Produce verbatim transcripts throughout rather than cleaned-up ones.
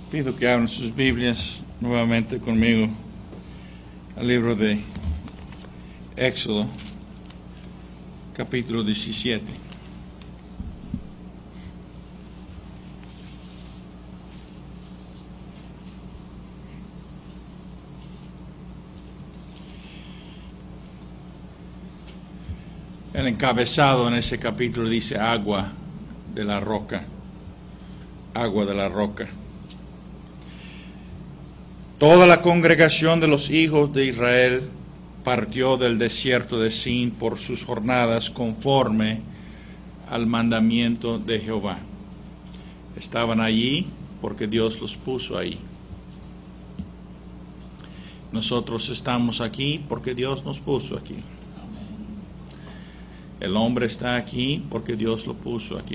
Pido que abran sus Biblias nuevamente conmigo al libro de Éxodo, capítulo diecisiete. El encabezado en ese capítulo dice agua de la roca, agua de la roca. Toda la congregación de los hijos de Israel partió del desierto de Sin por sus jornadas conforme al mandamiento de Jehová. Estaban allí porque Dios los puso ahí. Nosotros estamos aquí porque Dios nos puso aquí. El hombre está aquí porque Dios lo puso aquí.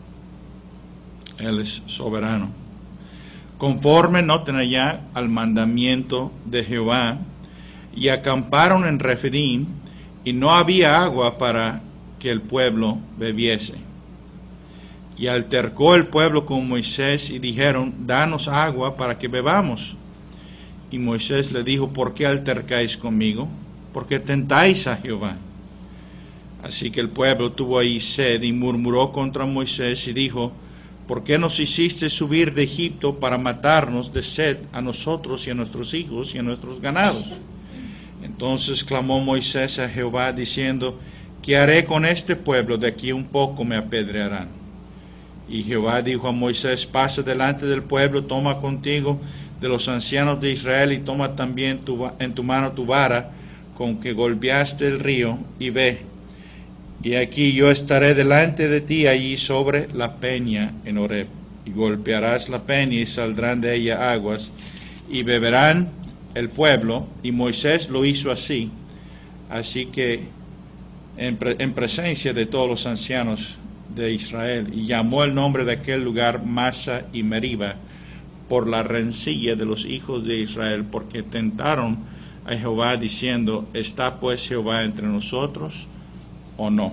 Él es soberano. Conforme, noten allá, al mandamiento de Jehová, y acamparon en Refidim, y no había agua para que el pueblo bebiese. Y altercó el pueblo con Moisés, y dijeron, danos agua para que bebamos. Y Moisés le dijo, ¿por qué altercáis conmigo? ¿Por qué tentáis a Jehová? Así que el pueblo tuvo ahí sed, y murmuró contra Moisés, y dijo, ¿por qué nos hiciste subir de Egipto para matarnos de sed a nosotros y a nuestros hijos y a nuestros ganados? Entonces clamó Moisés a Jehová diciendo, ¿qué haré con este pueblo? De aquí un poco me apedrearán. Y Jehová dijo a Moisés, pasa delante del pueblo, toma contigo de los ancianos de Israel y toma también tu, en tu mano tu vara con que golpeaste el río y ve. Y aquí yo estaré delante de ti allí sobre la peña en Horeb, y golpearás la peña y saldrán de ella aguas, y beberán el pueblo. Y Moisés lo hizo así, así que en, pre en presencia de todos los ancianos de Israel, y llamó el nombre de aquel lugar Masa y Meriba, por la rencilla de los hijos de Israel, porque tentaron a Jehová diciendo, ¿está pues Jehová entre nosotros o no?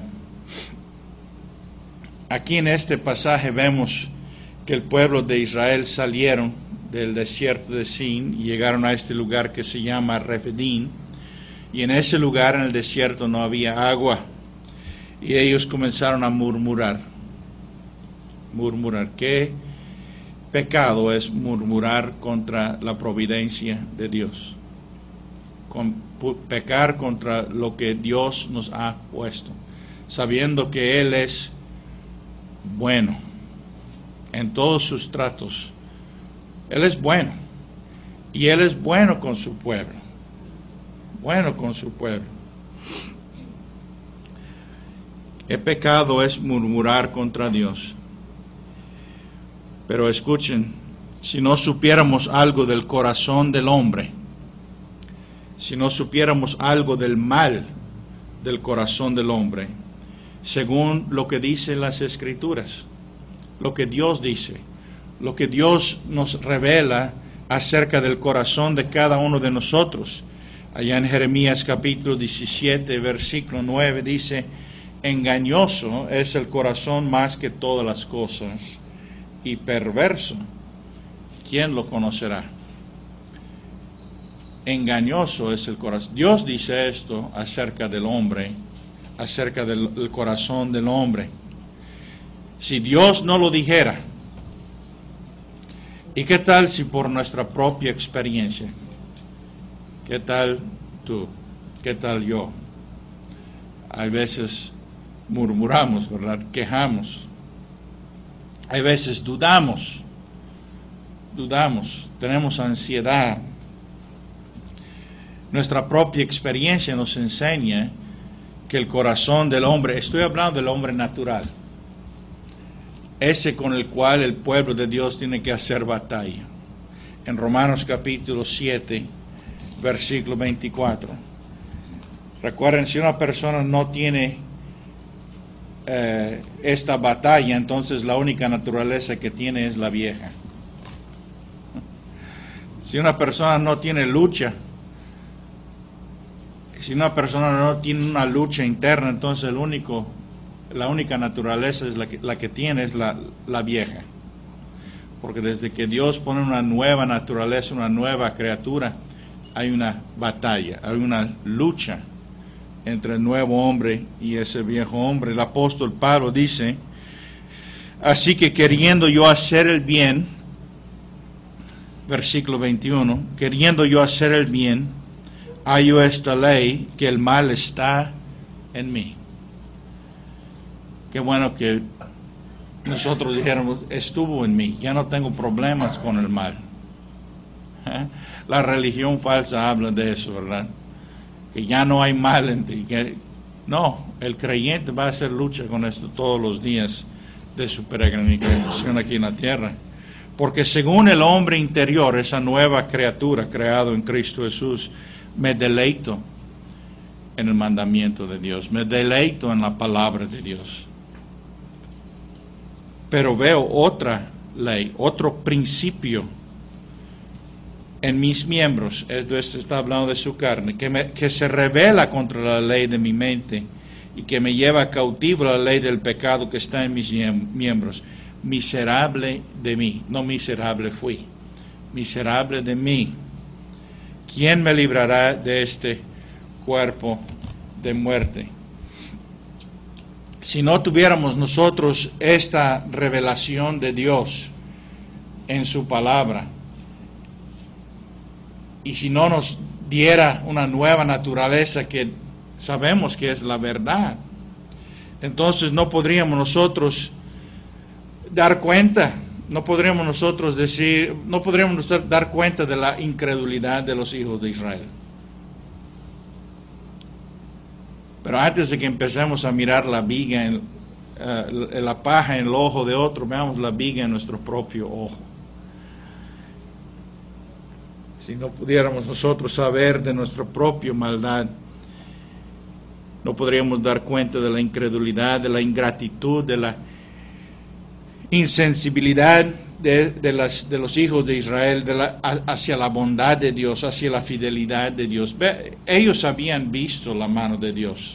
Aquí en este pasaje vemos que el pueblo de Israel salieron del desierto de Sin y llegaron a este lugar que se llama Refidim, y en ese lugar en el desierto no había agua, y ellos comenzaron a murmurar. Murmurar. ¿Qué pecado es murmurar contra la providencia de Dios? Con, pecar contra lo que Dios nos ha puesto, sabiendo que Él es bueno en todos sus tratos. Él es bueno, y Él es bueno con su pueblo, bueno con su pueblo. ¿Qué pecado es murmurar contra Dios? Pero escuchen, si no supiéramos algo del corazón del hombre, si no supiéramos algo del mal del corazón del hombre, según lo que dicen las Escrituras, lo que Dios dice, lo que Dios nos revela acerca del corazón de cada uno de nosotros. Allá en Jeremías capítulo diecisiete, versículo nueve, dice, engañoso es el corazón más que todas las cosas, y perverso, ¿quién lo conocerá? Engañoso es el corazón. Dios dice esto acerca del hombre, acerca del, del corazón del hombre. Si Dios no lo dijera, ¿y qué tal si por nuestra propia experiencia? ¿Qué tal tú? ¿Qué tal yo? Hay veces murmuramos, ¿verdad? Quejamos. Hay veces dudamos, dudamos, tenemos ansiedad. Nuestra propia experiencia nos enseña que el corazón del hombre, estoy hablando del hombre natural, ese con el cual el pueblo de Dios tiene que hacer batalla. En Romanos capítulo siete, versículo veinticuatro. Recuerden, si una persona no tiene eh, esta batalla, entonces la única naturaleza que tiene es la vieja. Si una persona no tiene lucha, si una persona no tiene una lucha interna, entonces el único, la única naturaleza es la que, la que tiene es la, la vieja. porque desde que Dios pone una nueva naturaleza, una nueva criatura, hay una batalla, hay una lucha entre el nuevo hombre y ese viejo hombre. El apóstol Pablo dice: así que queriendo yo hacer el bien, versículo veintiuno, queriendo yo hacer el bien, hallo esta ley, que el mal está en mí. Qué bueno que nosotros dijéramos, estuvo en mí, ya no tengo problemas con el mal. ¿Eh? La religión falsa habla de eso, ¿verdad? Que ya no hay mal en ti. Que... No, el creyente va a hacer lucha con esto todos los días de su peregrinación aquí en la tierra. Porque según el hombre interior, esa nueva criatura creada en Cristo Jesús, me deleito en el mandamiento de Dios, me deleito en la palabra de Dios. Pero veo otra ley, otro principio en mis miembros, esto está hablando de su carne, que, me, que se revela contra la ley de mi mente y que me lleva cautivo a la ley del pecado que está en mis miembros. Miserable de mí, no miserable fui, miserable de mí. ¿Quién me librará de este cuerpo de muerte? Si no tuviéramos nosotros esta revelación de Dios en su palabra, y si no nos diera una nueva naturaleza que sabemos que es la verdad, entonces no podríamos nosotros dar cuenta, no podríamos nosotros decir, no podríamos nosotros dar cuenta de la incredulidad de los hijos de Israel. Pero antes de que empecemos a mirar la viga, en, uh, la paja en el ojo de otro, veamos la viga en nuestro propio ojo. Si no pudiéramos nosotros saber de nuestra propia maldad, no podríamos dar cuenta de la incredulidad, de la ingratitud, de la insensibilidad de, de, las, de los hijos de Israel de la, hacia la bondad de Dios, hacia la fidelidad de Dios. Ellos habían visto la mano de Dios.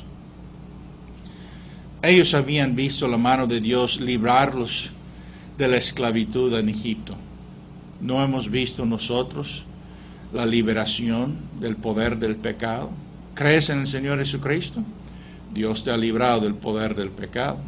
Ellos habían visto la mano de Dios librarlos de la esclavitud en Egipto. ¿No hemos visto nosotros la liberación del poder del pecado? ¿Crees en el Señor Jesucristo? Dios te ha librado del poder del pecado.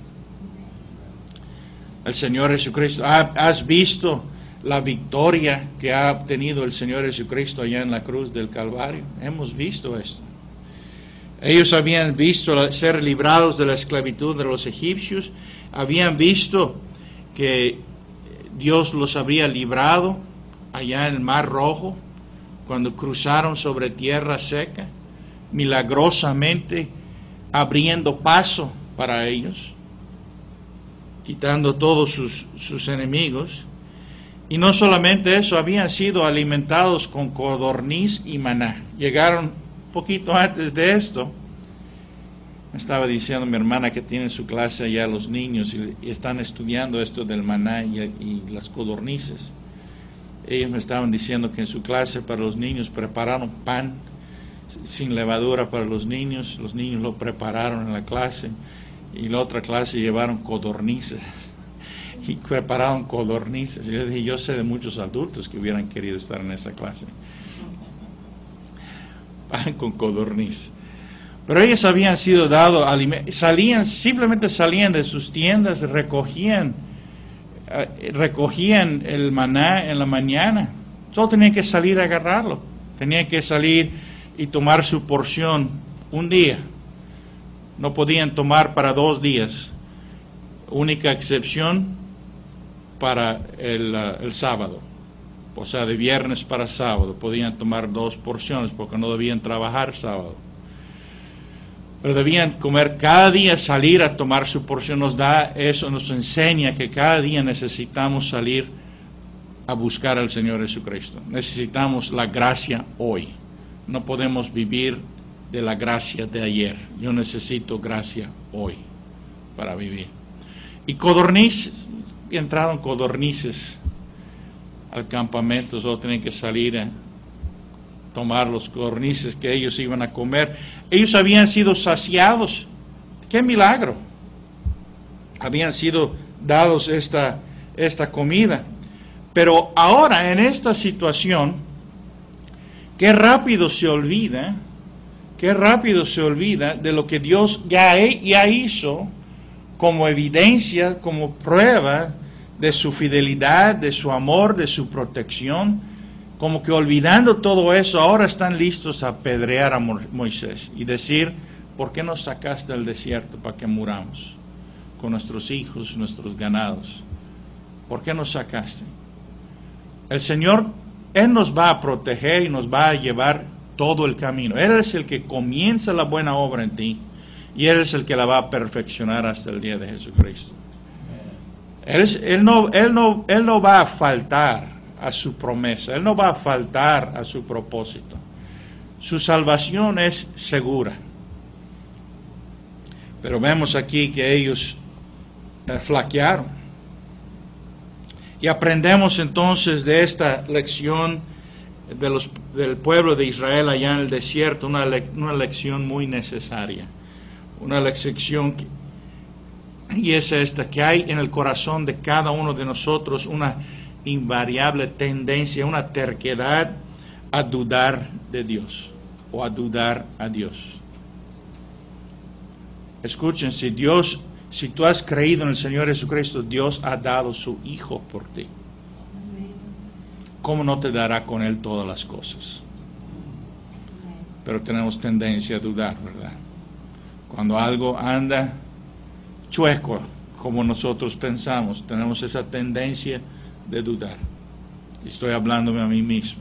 El Señor Jesucristo, ¿has visto la victoria que ha obtenido el Señor Jesucristo allá en la cruz del Calvario? Hemos visto esto. Ellos habían visto ser librados de la esclavitud de los egipcios, habían visto que Dios los había librado allá en el Mar Rojo, cuando cruzaron sobre tierra seca, milagrosamente abriendo paso para ellos, quitando todos sus, sus enemigos. Y no solamente eso, habían sido alimentados con codorniz y maná. Llegaron un poquito antes de esto. Me estaba diciendo mi hermana que tiene su clase allá los niños y, y están estudiando esto del maná y, y las codornices. Ellos me estaban diciendo que en su clase para los niños prepararon pan sin levadura para los niños. Los niños lo prepararon en la clase. Y la otra clase llevaron codornices y prepararon codornices. Y yo dije, yo sé de muchos adultos que hubieran querido estar en esa clase. Pan con codorniz. Pero ellos habían sido dados alimentos, salían, simplemente salían de sus tiendas, recogían, eh, recogían el maná en la mañana. Solo tenían que salir a agarrarlo. Tenían que salir y tomar su porción un día. No podían tomar para dos días. Única excepción para el, uh, el sábado. O sea, de viernes para sábado. Podían tomar dos porciones porque no debían trabajar sábado. Pero debían comer cada día, salir a tomar su porción. Nos da eso, nos enseña que cada día necesitamos salir a buscar al Señor Jesucristo. Necesitamos la gracia hoy. No podemos vivir de la gracia de ayer. Yo necesito gracia hoy para vivir. Y codornices, entraron codornices al campamento, solo tenían que salir a tomar los codornices que ellos iban a comer. Ellos habían sido saciados. ¡Qué milagro! Habían sido dados esta, esta comida. Pero ahora, en esta situación, qué rápido se olvida, qué rápido se olvida de lo que Dios ya, ya hizo como evidencia, como prueba de su fidelidad, de su amor, de su protección. Como que olvidando todo eso, ahora están listos a apedrear a Moisés y decir, ¿por qué nos sacaste del desierto para que muramos? Con nuestros hijos, nuestros ganados. ¿Por qué nos sacaste? El Señor, Él nos va a proteger y nos va a llevar todo el camino. Él es el que comienza la buena obra en ti y Él es el que la va a perfeccionar hasta el día de Jesucristo. Él, es, él, no, él, no, él no va a faltar a su promesa, Él no va a faltar a su propósito. Su salvación es segura. Pero vemos aquí que ellos eh, flaquearon. Y aprendemos entonces de esta lección de los, del pueblo de Israel allá en el desierto, una, le, una lección muy necesaria. Una lección, que, y es esta, que hay en el corazón de cada uno de nosotros una invariable tendencia, una terquedad a dudar de Dios o a dudar a Dios. Escuchen, si Dios, si tú has creído en el Señor Jesucristo, Dios ha dado su Hijo por ti. ¿Cómo no te dará con Él todas las cosas? Pero tenemos tendencia a dudar, ¿verdad? Cuando algo anda chueco, como nosotros pensamos, tenemos esa tendencia de dudar. Y estoy hablándome a mí mismo.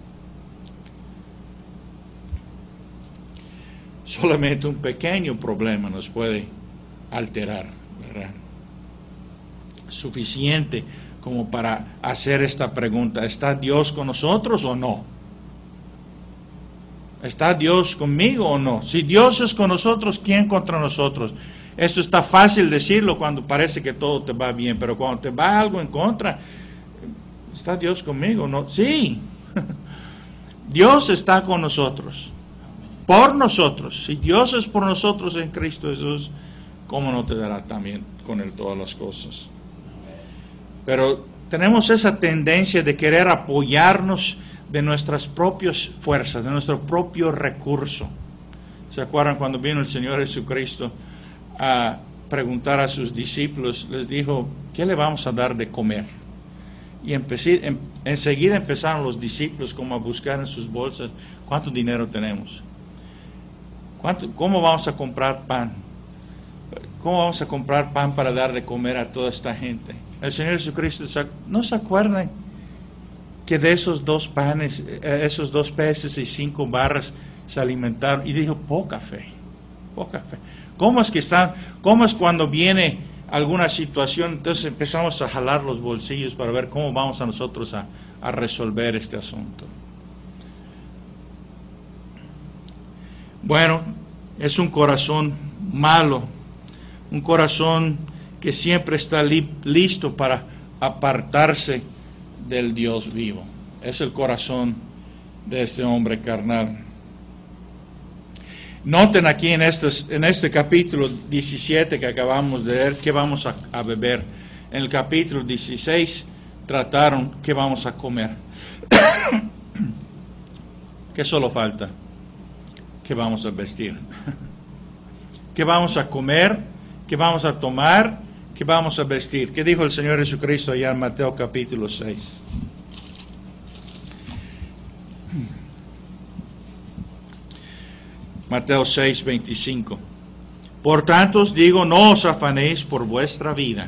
Solamente un pequeño problema nos puede alterar, ¿verdad? Suficiente como para hacer esta pregunta: ¿está Dios con nosotros o no? ¿Está Dios conmigo o no? Si Dios es con nosotros, ¿quién contra nosotros? Eso está fácil decirlo cuando parece que todo te va bien, pero cuando te va algo en contra, ¿está Dios conmigo o no? Sí, Dios está con nosotros, por nosotros. Si Dios es por nosotros en Cristo Jesús, ¿cómo no te dará también con Él todas las cosas? Pero tenemos esa tendencia de querer apoyarnos de nuestras propias fuerzas, de nuestro propio recurso. ¿Se acuerdan cuando vino el Señor Jesucristo a preguntar a sus discípulos? Les dijo, ¿qué le vamos a dar de comer? Y empecé, en, enseguida empezaron los discípulos como a buscar en sus bolsas, ¿cuánto dinero tenemos? ¿Cuánto, ¿Cómo vamos a comprar pan? ¿Cómo vamos a comprar pan para dar de comer a toda esta gente? El Señor Jesucristo, ¿no se acuerdan que de esos dos panes, esos dos peces y cinco barras se alimentaron? Y dijo, poca fe, poca fe. ¿Cómo es que están, cómo es cuando viene alguna situación, entonces empezamos a jalar los bolsillos para ver cómo vamos a nosotros a, a resolver este asunto? Bueno, es un corazón malo, un corazón que siempre está li, listo para apartarse del Dios vivo. Es el corazón de este hombre carnal. Noten aquí en, estos, en este capítulo diecisiete que acabamos de leer, ¿qué vamos a, a beber? En el capítulo dieciséis trataron qué vamos a comer. ¿Qué solo falta? ¿Qué vamos a vestir? ¿Qué vamos a comer? ¿Qué vamos a tomar? ¿Qué vamos a vestir? ¿Qué dijo el Señor Jesucristo allá en Mateo capítulo seis? Mateo seis, veinticinco. Por tanto os digo, no os afanéis por vuestra vida,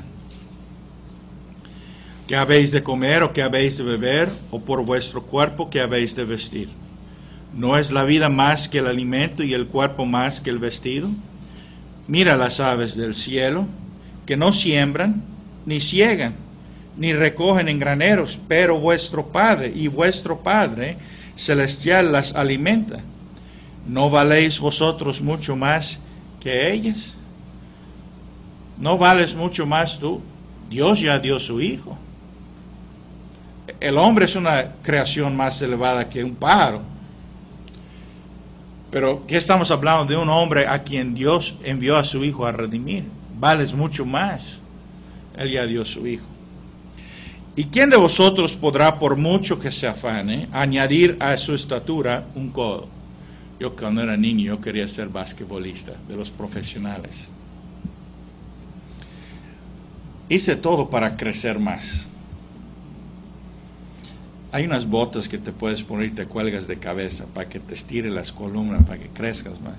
¿qué habéis de comer o qué habéis de beber? O por vuestro cuerpo, ¿qué habéis de vestir? ¿No es la vida más que el alimento y el cuerpo más que el vestido? Mira las aves del cielo, que no siembran, ni ciegan, ni recogen en graneros, pero vuestro Padre y vuestro Padre celestial las alimenta. ¿No valéis vosotros mucho más que ellas? ¿No vales mucho más tú? Dios ya dio su Hijo. El hombre es una creación más elevada que un pájaro. Pero ¿qué estamos hablando? De un hombre a quien Dios envió a su Hijo a redimir. Vales mucho más. Él ya dio su Hijo. ¿Y quién de vosotros podrá, por mucho que se afane, añadir a su estatura un codo? Yo cuando era niño yo quería ser basquetbolista, de los profesionales. Hice todo para crecer más. Hay unas botas que te puedes poner y te cuelgas de cabeza para que te estire las columnas, para que crezcas más.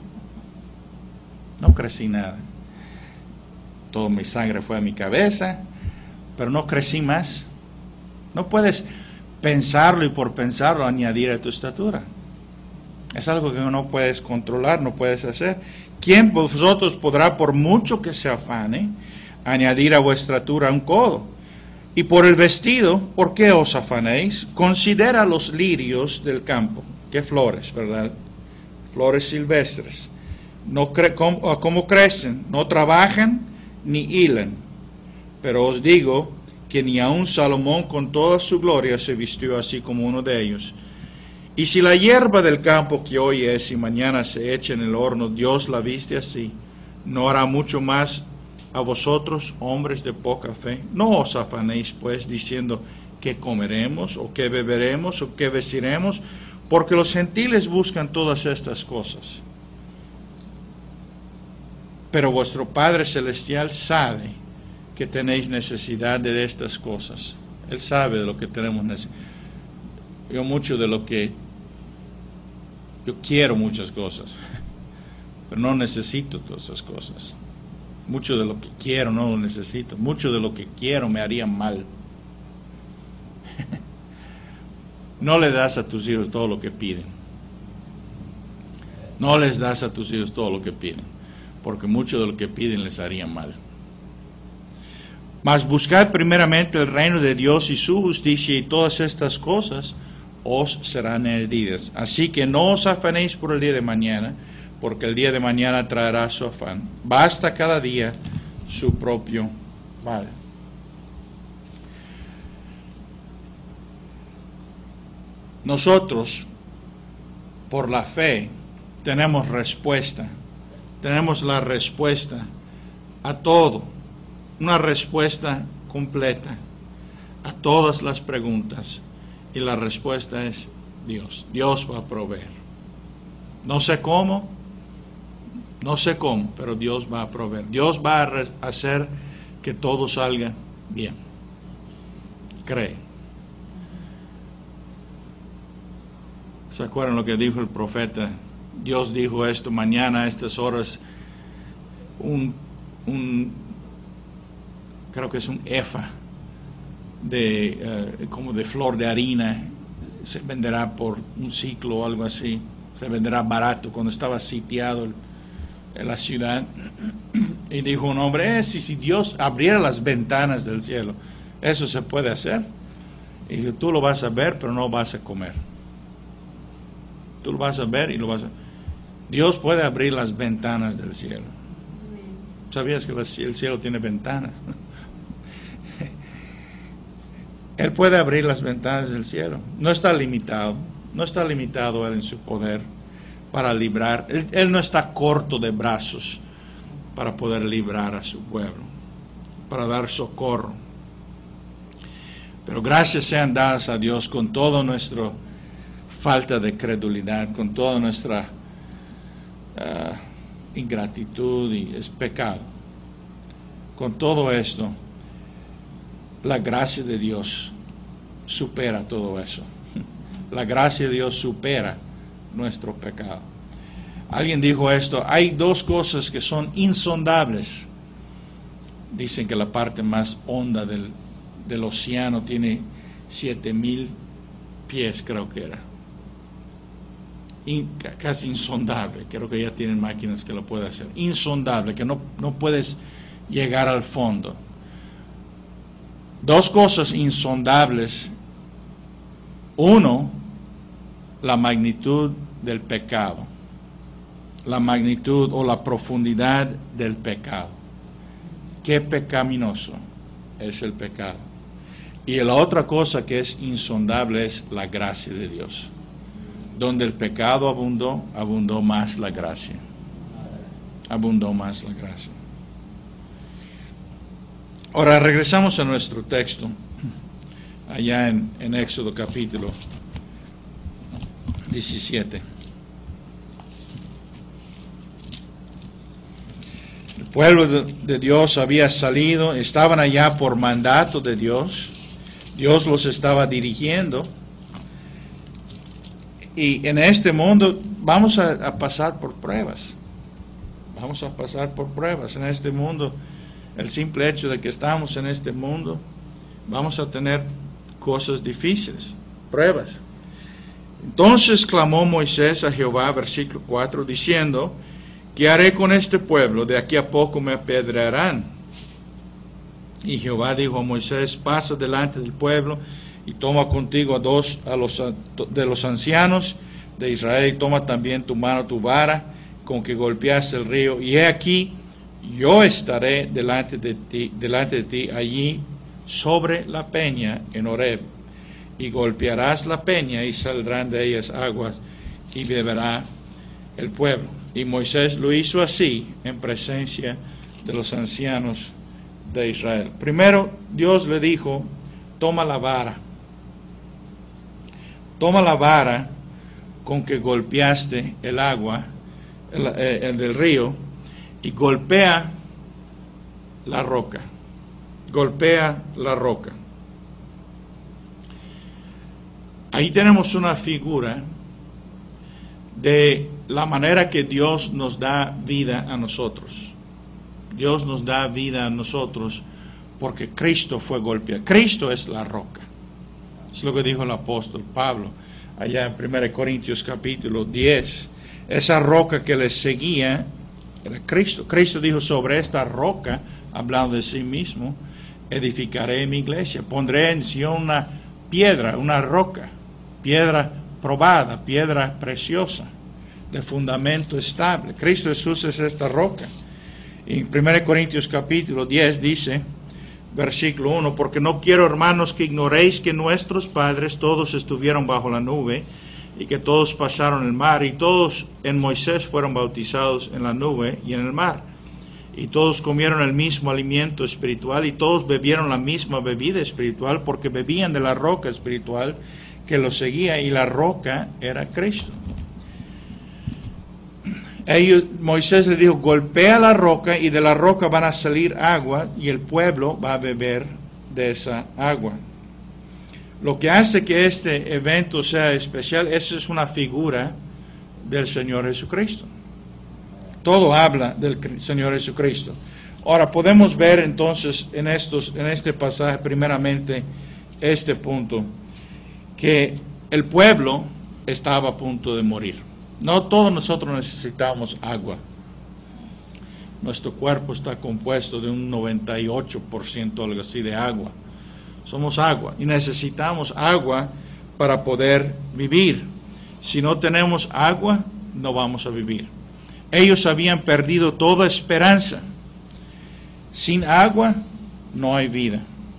No crecí nada. Toda mi sangre fue a mi cabeza, pero no crecí más. No puedes pensarlo y por pensarlo añadir a tu estatura. Es algo que no puedes controlar, no puedes hacer. ¿Quién de vosotros podrá, por mucho que se afane, añadir a vuestra estatura un codo? Y por el vestido, ¿por qué os afanéis? Considera los lirios del campo. ¿Qué flores, verdad? Flores silvestres. No cre ¿Cómo, cómo crecen? No trabajan ni hilan. Pero os digo que ni aun Salomón con toda su gloria se vistió así como uno de ellos. Y si la hierba del campo que hoy es y mañana se echa en el horno, Dios la viste así, ¿no hará mucho más a vosotros, hombres de poca fe? No os afanéis pues diciendo qué comeremos, o qué beberemos, o qué vestiremos, porque los gentiles buscan todas estas cosas. Pero vuestro Padre Celestial sabe que tenéis necesidad de estas cosas. Él sabe de lo que tenemos necesidad. Yo mucho de lo que, yo quiero muchas cosas, pero no necesito todas esas cosas. Mucho de lo que quiero no lo necesito. Mucho de lo que quiero me haría mal. No le das a tus hijos todo lo que piden. No les das a tus hijos todo lo que piden, porque mucho de lo que piden les haría mal. Mas buscad primeramente el reino de Dios y su justicia, y todas estas cosas os serán añadidas. Así que no os afanéis por el día de mañana, porque el día de mañana traerá su afán. Basta cada día su propio mal. Nosotros, por la fe, tenemos respuesta. Tenemos la respuesta a todo. Una respuesta completa a todas las preguntas. Y la respuesta es Dios. Dios va a proveer. No sé cómo, no sé cómo, pero Dios va a proveer. Dios va a hacer que todo salga bien. Cree. ¿Se acuerdan lo que dijo el profeta? Dios dijo esto: mañana a estas horas un, un creo que es un efa de uh, como de flor de harina se venderá por un ciclo o algo así, se venderá barato. Cuando estaba sitiado en la ciudad, y dijo un hombre, eh, si, si Dios abriera las ventanas del cielo, eso se puede hacer. Y dijo, tú lo vas a ver, pero no vas a comer. Tú lo vas a ver y lo vas a... Dios puede abrir las ventanas del cielo. ¿Sabías que el cielo tiene ventanas? Él puede abrir las ventanas del cielo. No está limitado. No está limitado Él en su poder para librar. Él, él no está corto de brazos para poder librar a su pueblo, para dar socorro. Pero gracias sean dadas a Dios con toda nuestra falta de credulidad, con toda nuestra uh, ingratitud y es pecado. Con todo esto, la gracia de Dios supera todo eso. La gracia de Dios supera nuestro pecado. Alguien dijo esto: hay dos cosas que son insondables. Dicen que la parte más honda del, del océano tiene siete mil pies, creo que era. In, casi insondable. Creo que ya tienen máquinas que lo pueden hacer. Insondable, que no, no puedes llegar al fondo. Dos cosas insondables. Uno, la magnitud del pecado. La magnitud o la profundidad del pecado. Qué pecaminoso es el pecado. Y la otra cosa que es insondable es la gracia de Dios. Donde el pecado abundó, abundó más la gracia. Abundó más la gracia. Ahora regresamos a nuestro texto. allá en, en Éxodo capítulo diecisiete. El pueblo de, de Dios había salido, estaban allá por mandato de Dios. Dios los estaba dirigiendo. Y en este mundo vamos a, a pasar por pruebas. Vamos a pasar por pruebas. En este mundo, el simple hecho de que estamos en este mundo, vamos a tener cosas difíciles, pruebas. Entonces clamó Moisés a Jehová, versículo cuatro, diciendo: ¿qué haré con este pueblo? De aquí a poco me apedrearán. Y Jehová dijo a Moisés: pasa delante del pueblo y toma contigo a dos a los, de los ancianos de Israel, y toma también tu mano, tu vara, con que golpeaste el río, y he aquí, yo estaré delante de ti, delante de ti allí sobre la peña en Horeb, y golpearás la peña y saldrán de ellas aguas, y beberá el pueblo. Y Moisés lo hizo así en presencia de los ancianos de Israel. Primero Dios le dijo: toma la vara, toma la vara con que golpeaste el agua, el, el del río, y golpea la roca, golpea la roca. Ahí tenemos una figura de la manera que Dios nos da vida a nosotros. Dios nos da vida a nosotros porque Cristo fue golpeado. Cristo es la roca. Es lo que dijo el apóstol Pablo allá en primera Corintios capítulo diez. Esa roca que les seguía era Cristo. Cristo dijo: sobre esta roca, hablando de sí mismo, edificaré mi iglesia. Pondré en Sion una piedra, una roca, piedra probada, piedra preciosa, de fundamento estable. Cristo Jesús es esta roca. Y en primera Corintios capítulo diez dice, versículo uno: porque no quiero, hermanos, que ignoréis que nuestros padres todos estuvieron bajo la nube, y que todos pasaron el mar, y todos en Moisés fueron bautizados en la nube y en el mar, y todos comieron el mismo alimento espiritual, y todos bebieron la misma bebida espiritual, porque bebían de la roca espiritual que los seguía, y la roca era Cristo. Ellos, Moisés le dijo: golpea la roca, y de la roca van a salir agua, y el pueblo va a beber de esa agua. Lo que hace que este evento sea especial, esa es una figura del Señor Jesucristo. Todo habla del Señor Jesucristo. Ahora podemos ver entonces en, estos, en este pasaje primeramente este punto, que el pueblo estaba a punto de morir. No todos nosotros necesitamos agua. Nuestro cuerpo está compuesto de un noventa y ocho por ciento algo así de agua. Somos agua y necesitamos agua para poder vivir. Si no tenemos agua, no vamos a vivir. Ellos habían perdido toda esperanza. Sin agua no hay vida.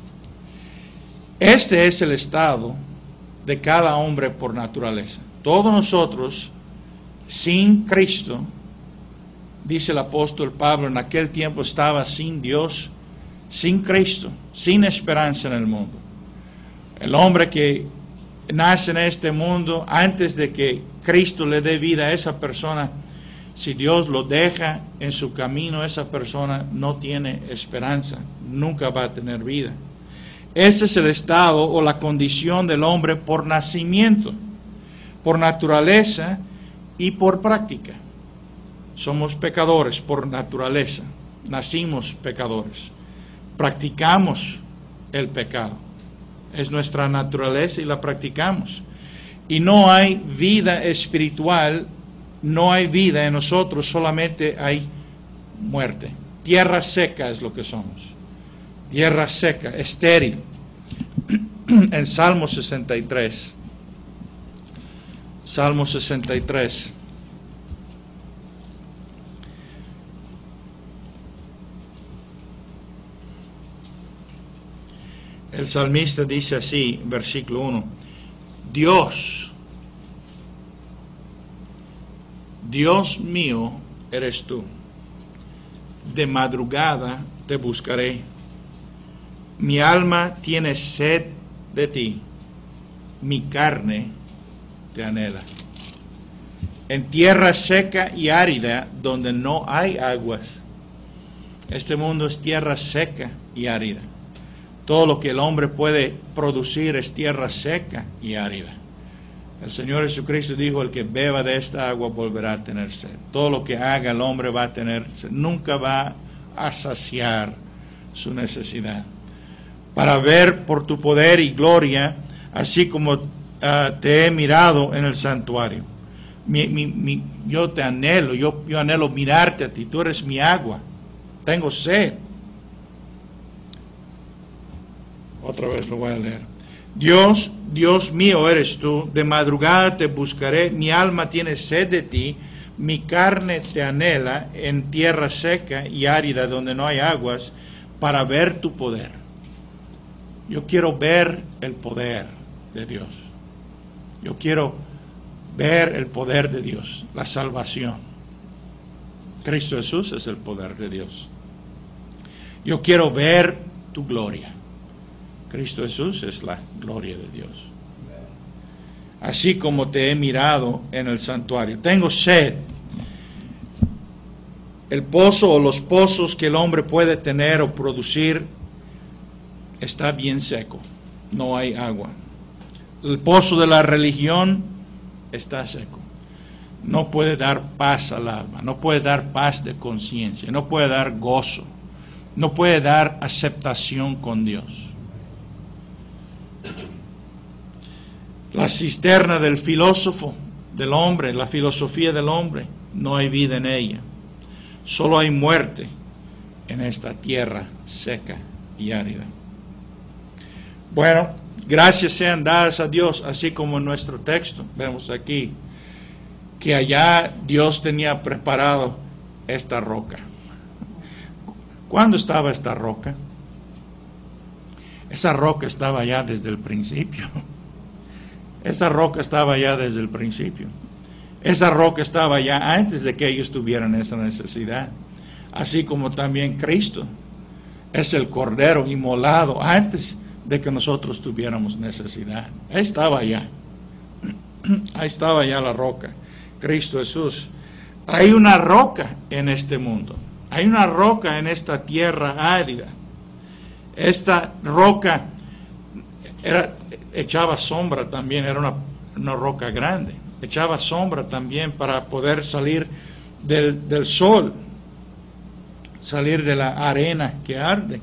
Este es el estado de cada hombre por naturaleza. Todos nosotros, sin Cristo, dice el apóstol Pablo, en aquel tiempo estaba sin Dios, sin Cristo, sin esperanza en el mundo. El hombre que nace en este mundo, antes de que Cristo le dé vida a esa persona, si Dios lo deja en su camino, esa persona no tiene esperanza, nunca va a tener vida. Ese es el estado o la condición del hombre por nacimiento, por naturaleza y por práctica. Somos pecadores por naturaleza, nacimos pecadores, practicamos el pecado, es nuestra naturaleza y la practicamos. Y no hay vida espiritual, no hay vida en nosotros, solamente hay muerte. Tierra seca es lo que somos, tierra seca, estéril. En Salmo sesenta y tres, Salmo sesenta y tres, el salmista dice así, versículo uno: Dios, Dios mío eres tú, de madrugada te buscaré. Mi alma tiene sed de ti, mi carne te anhela. En tierra seca y árida, donde no hay aguas. Este mundo es tierra seca y árida. Todo lo que el hombre puede producir es tierra seca y árida. El Señor Jesucristo dijo, el que beba de esta agua volverá a tener sed. Todo lo que haga el hombre va a tener sed. Nunca va a saciar su necesidad. Para ver por tu poder y gloria, así como uh, te he mirado en el santuario. Mi, mi, mi, yo te anhelo, yo, yo anhelo mirarte a ti. Tú eres mi agua. Tengo sed. Otra vez lo voy a leer. Dios, Dios mío eres tú, de madrugada te buscaré, mi alma tiene sed de ti, mi carne te anhela en tierra seca y árida donde no hay aguas, para ver tu poder. Yo quiero ver el poder de Dios. Yo quiero ver el poder de Dios, la salvación. Cristo Jesús es el poder de Dios. Yo quiero ver tu gloria. Cristo Jesús es la gloria de Dios. Así como te he mirado en el santuario. Tengo sed. El pozo o los pozos que el hombre puede tener o producir está bien seco. No hay agua. El pozo de la religión está seco. No puede dar paz al alma. No puede dar paz de conciencia. No puede dar gozo. No puede dar aceptación con Dios. La cisterna del filósofo, del hombre, la filosofía del hombre, no hay vida en ella. Solo hay muerte en esta tierra seca y árida. Bueno, gracias sean dadas a Dios, así como en nuestro texto, vemos aquí, que allá Dios tenía preparado esta roca. ¿Cuándo estaba esta roca? Esa roca estaba allá desde el principio. Esa roca estaba allá desde el principio. Esa roca estaba allá antes de que ellos tuvieran esa necesidad. Así como también Cristo es el Cordero inmolado antes de que nosotros tuviéramos necesidad. Ahí estaba allá. Ahí estaba allá la roca. Cristo Jesús. Hay una roca en este mundo. Hay una roca en esta tierra árida. Esta roca era, echaba sombra también, era una, una roca grande. Echaba sombra también para poder salir del, del sol, salir de la arena que arde.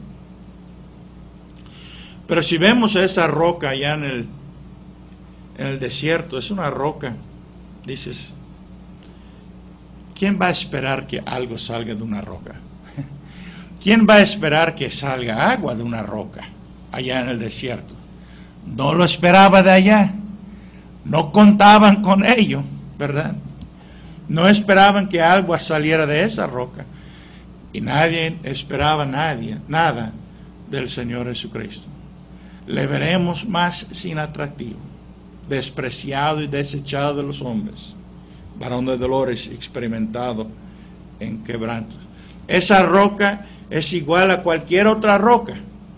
Pero si vemos esa roca allá en el, en el desierto, es una roca, dices, ¿quién va a esperar que algo salga de una roca? ¿Quién va a esperar que salga agua de una roca allá en el desierto? No lo esperaba de allá. No contaban con ello, ¿verdad? No esperaban que agua saliera de esa roca. Y nadie esperaba nadie, nada del Señor Jesucristo. Le veremos más sin atractivo, despreciado y desechado de los hombres, varón de dolores, experimentado en quebranto. Esa roca es igual a cualquier otra roca.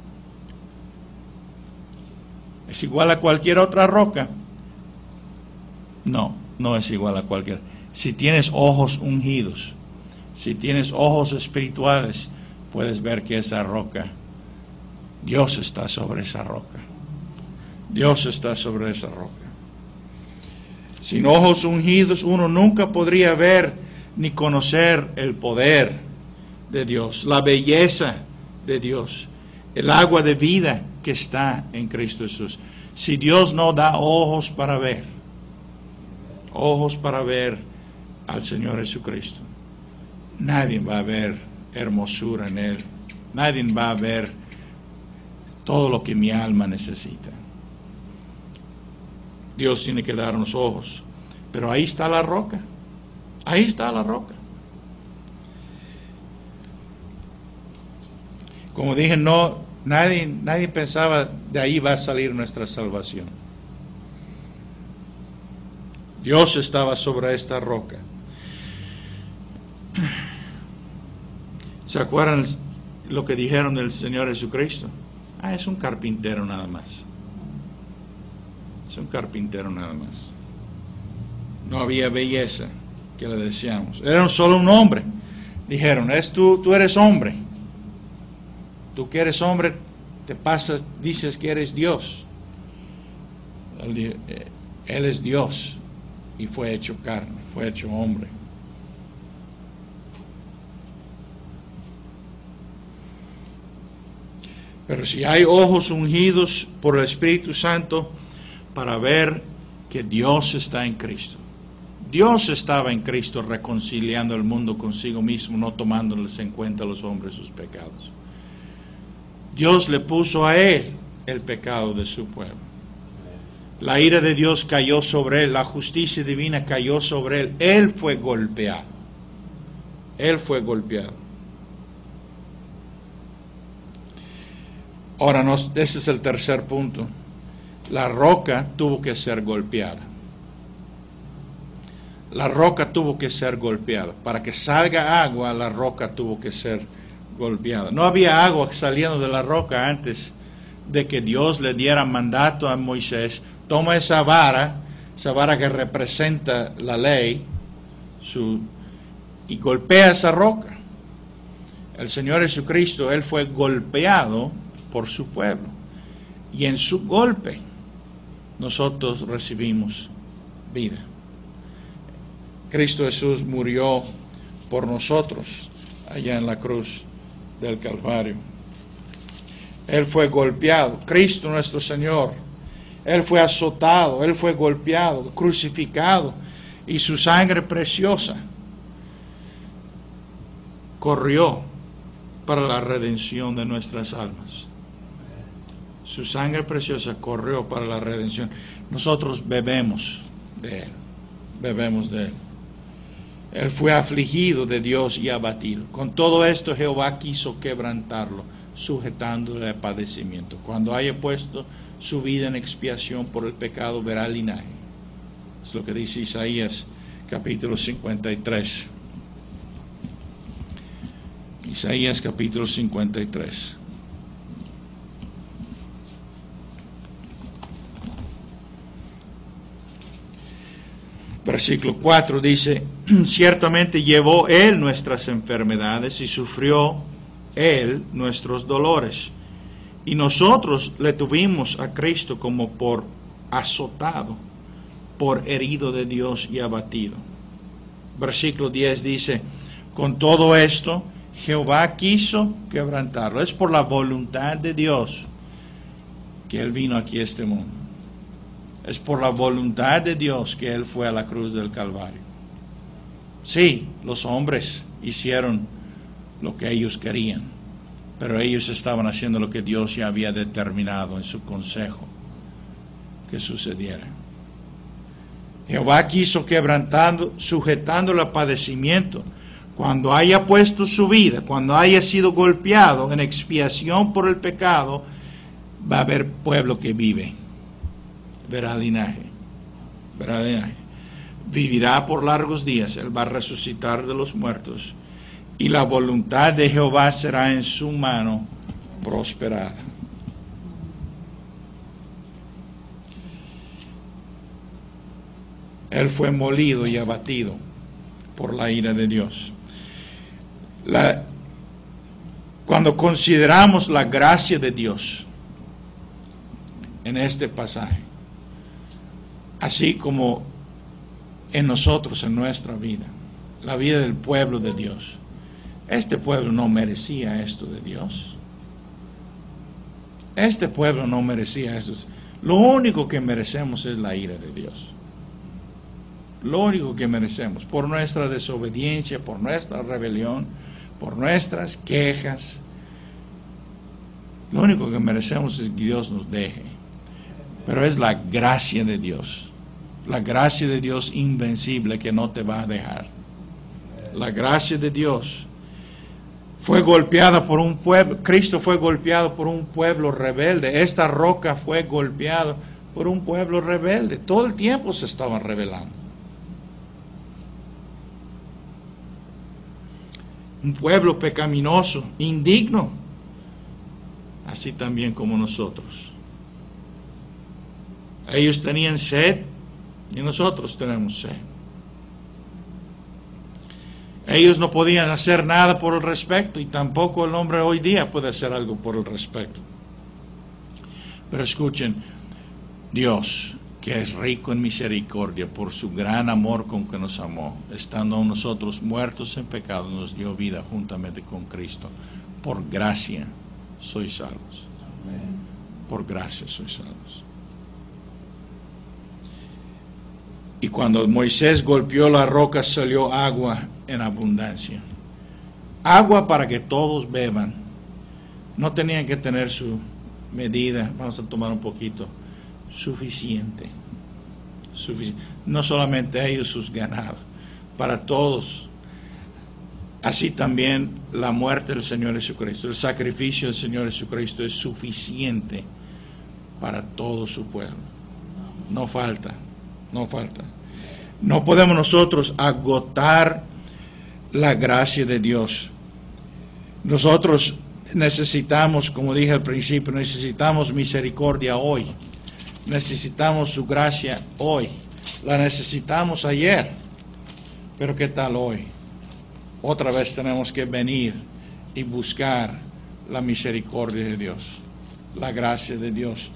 ¿Es igual a cualquier otra roca? No, no es igual a cualquier. Si tienes ojos ungidos, si tienes ojos espirituales, puedes ver que esa roca, Dios está sobre esa roca. Dios está sobre esa roca. Sin ojos ungidos uno nunca podría ver ni conocer el poder de Dios, la belleza de Dios, el agua de vida que está en Cristo Jesús. Si Dios no da ojos para ver, ojos para ver al Señor Jesucristo, nadie va a ver hermosura en Él, nadie va a ver todo lo que mi alma necesita. Dios tiene que darnos ojos, pero ahí está la roca, ahí está la roca. Como dije, no, nadie, nadie pensaba de ahí va a salir nuestra salvación. Dios estaba sobre esta roca. ¿Se acuerdan lo que dijeron del Señor Jesucristo? Ah, es un carpintero nada más. Es un carpintero nada más. No había belleza que le deseamos. Era solo un hombre. Dijeron, es tú, tú eres hombre. Tú que eres hombre, te pasas, dices que eres Dios. Él, él es Dios y fue hecho carne, fue hecho hombre. Pero si hay ojos ungidos por el Espíritu Santo para ver que Dios está en Cristo. Dios estaba en Cristo reconciliando el mundo consigo mismo, no tomándoles en cuenta a los hombres sus pecados. Dios le puso a él el pecado de su pueblo. La ira de Dios cayó sobre él, la justicia divina cayó sobre él. Él fue golpeado. Él fue golpeado. Ahora, no, ese es el tercer punto. La roca tuvo que ser golpeada. La roca tuvo que ser golpeada. Para que salga agua, la roca tuvo que ser golpeada. No había agua saliendo de la roca antes de que Dios le diera mandato a Moisés. Toma esa vara, esa vara que representa la ley, su, y golpea esa roca. El Señor Jesucristo, Él fue golpeado por su pueblo. Y en su golpe nosotros recibimos vida. Cristo Jesús murió por nosotros allá en la cruz del Calvario. Él fue golpeado. Cristo nuestro Señor, Él fue azotado, Él fue golpeado, crucificado, y su sangre preciosa corrió para la redención de nuestras almas. Su sangre preciosa corrió para la redención. Nosotros bebemos de Él, bebemos de Él. Él fue afligido de Dios y abatido. Con todo esto Jehová quiso quebrantarlo, sujetándole al padecimiento. Cuando haya puesto su vida en expiación por el pecado, verá linaje. Es lo que dice Isaías capítulo cincuenta y tres. Isaías capítulo cincuenta y tres. Versículo cuatro dice, ciertamente llevó Él nuestras enfermedades y sufrió Él nuestros dolores. Y nosotros le tuvimos a Cristo como por azotado, por herido de Dios y abatido. Versículo diez dice, con todo esto Jehová quiso quebrantarlo. Es por la voluntad de Dios que Él vino aquí a este mundo. Es por la voluntad de Dios que Él fue a la cruz del Calvario. Sí, los hombres hicieron lo que ellos querían, pero ellos estaban haciendo lo que Dios ya había determinado en su consejo que sucediera. Jehová quiso quebrantando, sujetándolo a padecimiento. Cuando haya puesto su vida, cuando haya sido golpeado en expiación por el pecado, va a haber pueblo que vive. Verá linaje, verá linaje. Vivirá por largos días, Él va a resucitar de los muertos, y la voluntad de Jehová será en su mano prosperada. Él fue molido y abatido por la ira de Dios. La, cuando consideramos la gracia de Dios en este pasaje, así como en nosotros, en nuestra vida, la vida del pueblo de Dios, este pueblo no merecía esto de Dios. Este pueblo no merecía esto. Lo único que merecemos es la ira de Dios. Lo único que merecemos, por nuestra desobediencia, por nuestra rebelión, por nuestras quejas, lo único que merecemos es que Dios nos deje. Pero es la gracia de Dios, la gracia de Dios invencible que no te va a dejar. La gracia de Dios fue golpeada por un pueblo, Cristo fue golpeado por un pueblo rebelde, esta roca fue golpeada por un pueblo rebelde, todo el tiempo se estaban rebelando. Un pueblo pecaminoso, indigno, así también como nosotros. Ellos tenían sed y nosotros tenemos sed. Ellos no podían hacer nada por el respecto y tampoco el hombre hoy día puede hacer algo por el respecto. Pero escuchen, Dios, que es rico en misericordia por su gran amor con que nos amó, estando nosotros muertos en pecado, nos dio vida juntamente con Cristo. Por gracia sois salvos. Por gracia sois salvos. Y cuando Moisés golpeó la roca, salió agua en abundancia. Agua para que todos beban. No tenían que tener su medida, vamos a tomar un poquito, suficiente. Sufici- no solamente ellos, sus ganados, para todos. Así también la muerte del Señor Jesucristo, el sacrificio del Señor Jesucristo es suficiente para todo su pueblo. No falta, no falta. No podemos nosotros agotar la gracia de Dios. Nosotros necesitamos, como dije al principio, necesitamos misericordia hoy. Necesitamos su gracia hoy. La necesitamos ayer. Pero ¿qué tal hoy? Otra vez tenemos que venir y buscar la misericordia de Dios, la gracia de Dios.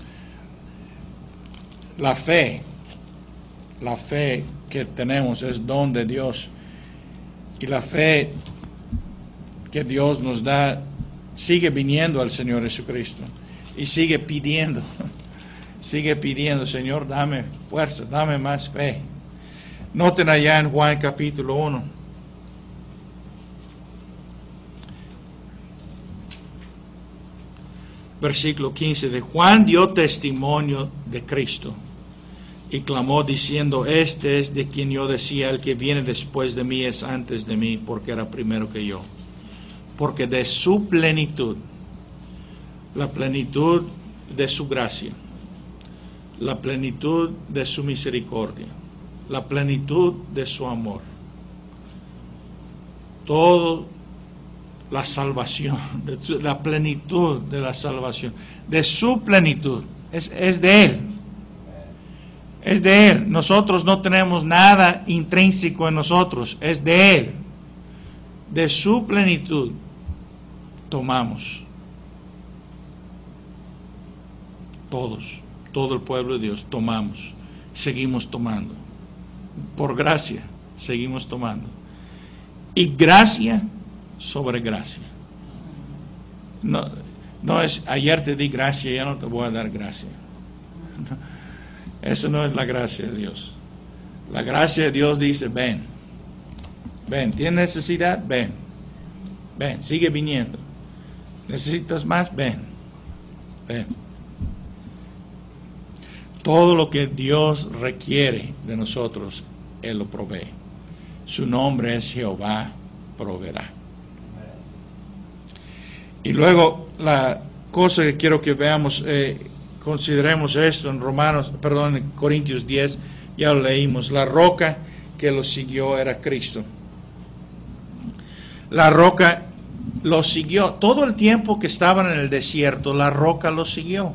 La fe, la fe que tenemos es don de Dios. Y la fe que Dios nos da sigue viniendo al Señor Jesucristo y sigue pidiendo, sigue pidiendo, Señor, dame fuerza, dame más fe. Noten allá en Juan capítulo uno. Versículo quince, de Juan dio testimonio de Cristo y clamó diciendo, este es de quien yo decía, el que viene después de mí es antes de mí, porque era primero que yo. Porque de su plenitud, la plenitud de su gracia, la plenitud de su misericordia, la plenitud de su amor, todo la salvación, de su, la plenitud de la salvación, de su plenitud, es, es de Él. Es de Él. Nosotros no tenemos nada intrínseco en nosotros, es de Él. De su plenitud tomamos. Todos, todo el pueblo de Dios, tomamos, seguimos tomando. Por gracia, seguimos tomando. Y gracia sobre gracia. No, no es, ayer te di gracia, ya no te voy a dar gracia. No. Eso no es la gracia de Dios. La gracia de Dios dice, ven, ven, ¿tienes necesidad? Ven, ven, sigue viniendo. ¿Necesitas más? Ven, ven. Todo lo que Dios requiere de nosotros, Él lo provee. Su nombre es Jehová, proveerá. Y luego la cosa que quiero que veamos, eh, consideremos esto en Romanos, perdón, en Corintios diez, ya lo leímos. La roca que lo siguió era Cristo. La roca lo siguió. Todo el tiempo que estaban en el desierto, la roca lo siguió.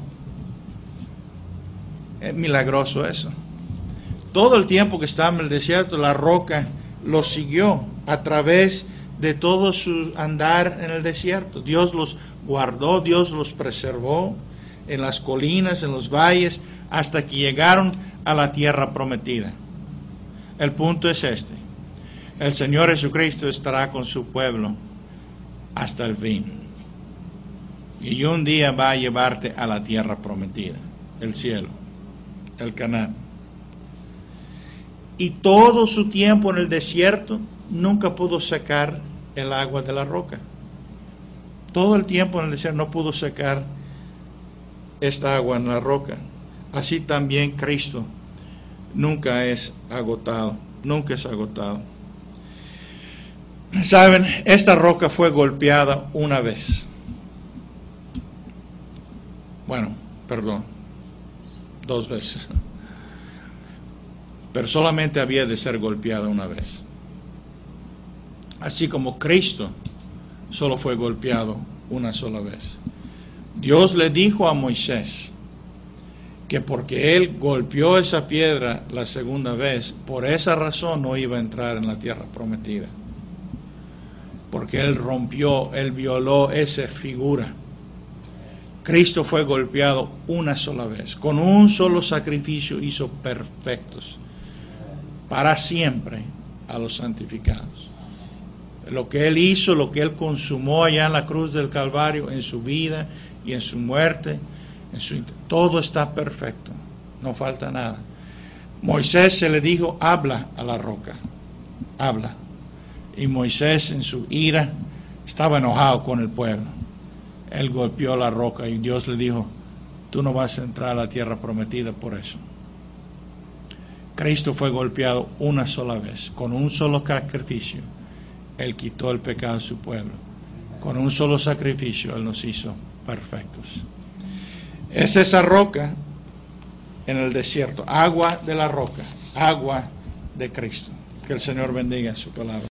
Es milagroso eso. Todo el tiempo que estaban en el desierto, la roca lo siguió a través de todo su andar en el desierto. Dios los guardó, Dios los preservó en las colinas, en los valles, hasta que llegaron a la tierra prometida. El punto es este: el Señor Jesucristo estará con su pueblo hasta el fin. Y un día va a llevarte a la tierra prometida, el cielo, el Canaán. Y todo su tiempo en el desierto nunca pudo sacar el agua de la roca. Todo el tiempo en el desierto no pudo sacar esta agua en la roca. Así también Cristo nunca es agotado, nunca es agotado. Saben, esta roca fue golpeada una vez. Bueno, perdón, dos veces. Pero solamente había de ser golpeada una vez. Así como Cristo solo fue golpeado una sola vez. Dios le dijo a Moisés que porque él golpeó esa piedra la segunda vez, por esa razón no iba a entrar en la tierra prometida. Porque él rompió, él violó esa figura. Cristo fue golpeado una sola vez. Con un solo sacrificio hizo perfectos para siempre a los santificados. Lo que él hizo, lo que él consumó allá en la cruz del Calvario, en su vida y en su muerte, en su, todo está perfecto, no falta nada. Moisés se le dijo, habla a la roca, habla. Y Moisés en su ira estaba enojado con el pueblo. Él golpeó la roca y Dios le dijo, tú no vas a entrar a la tierra prometida por eso. Cristo fue golpeado una sola vez, con un solo sacrificio. Él quitó el pecado de su pueblo. Con un solo sacrificio Él nos hizo perfectos. Es esa roca en el desierto, agua de la roca, agua de Cristo. Que el Señor bendiga su palabra.